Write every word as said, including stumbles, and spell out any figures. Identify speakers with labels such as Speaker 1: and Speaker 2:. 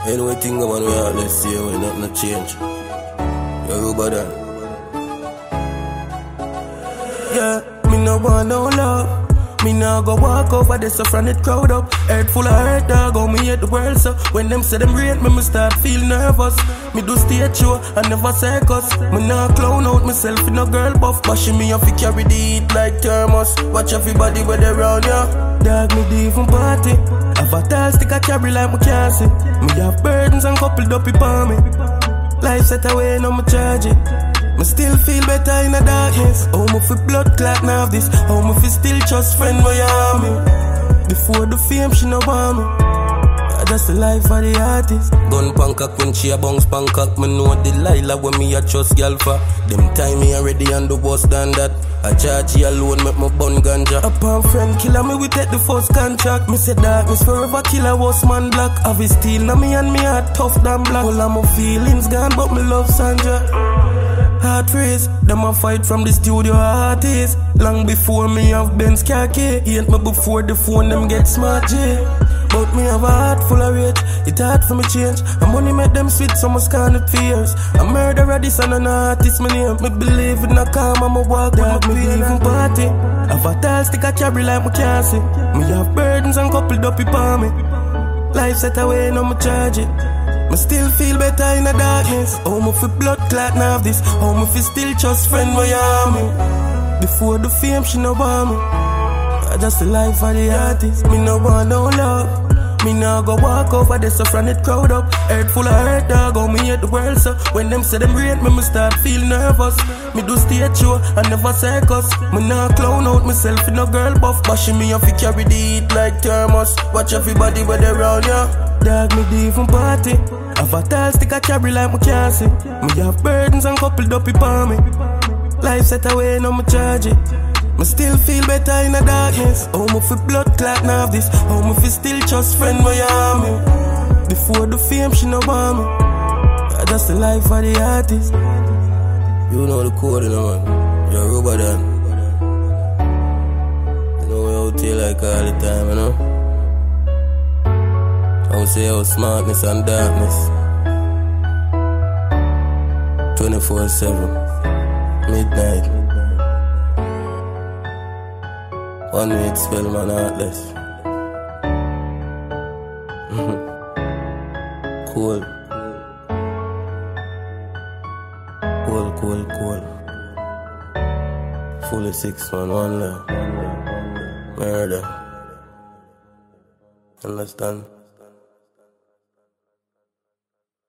Speaker 1: Anyway, thing man, we are, let's see, we nothing to change. You're Ruba Dan. Yeah, me no want no love. Me nah go walk over this so front it crowd up. Head full of hurt, dog, how me hate the world so. When them say them rate me, me start feel nervous. Me do stage show, I never circus. Me nah clown out myself in a girl buff. Bashing me off, you carry the heat like thermos. Watch everybody where they round ya. Dog, me the even party. Have a tall stick I carry like me can't see. Me have burdens and coupled up upon me. Life set away, now me charge it. Me still feel better in the darkness. How me fi blood clot now have this. How me fi still trust friend where you are me. Before the fame she no want me. That's the life of the artist. Gun pancak when she a bounce pancak. Me know Delilah when me a trust gal for. Them time me already and the worse than that. I charge you alone make me bun ganja. Upon friend killer me we take the first contract. Me say darkness forever killer was man black. Have it still now me and me heart tough than black. All of my feelings gone but me love Sandra. Heart race, them a fight from the studio artists. Long before me have Benz khaki. Hate me before the phone them get smart J. But me have a heart full of rage. It hard for me change. And money make them sweet so much scan it fears. A murderer this and an artist my name. Me believe in a calm and me walk with me even party. Have a tall stick I carry like me can't see. Me have burdens and coupled up upon me. Life set away now me charge it. Me still feel better in the darkness. How me fi blood clot now have this. How me fi still trust friend where you are me. Before the fame she no want me. That's the life of the artist. Me no want no love. Me nah go walk over this so front it crowd up. Head full of hurt, dog, how me hate the world so. When them say them rate me, me start feel nervous. Me do stage show, I never circus. Me nah clown out myself in a girl buff. Bashing me off, you carry the heat like thermos. Watch everybody where they round ya. Dog, me the even party. Have a tall stick I carry like me can't see. Me have burdens and coupled up upon me. Life set away, now me charge it. Me still feel better in the darkness. How me fi blood clot now have this. How me fi still trust friend where you are me. Before the fame she no want me. That's the life of the artist. You know the code, you know, man. You're Ruba Dan. You know we out here like all the time, you know. I would say how smartness and darkness. twenty-four seven. Midnight. One week spell man heartless. Cool. Cool, cool, cool. Fully six man, one love. Murder. Understand?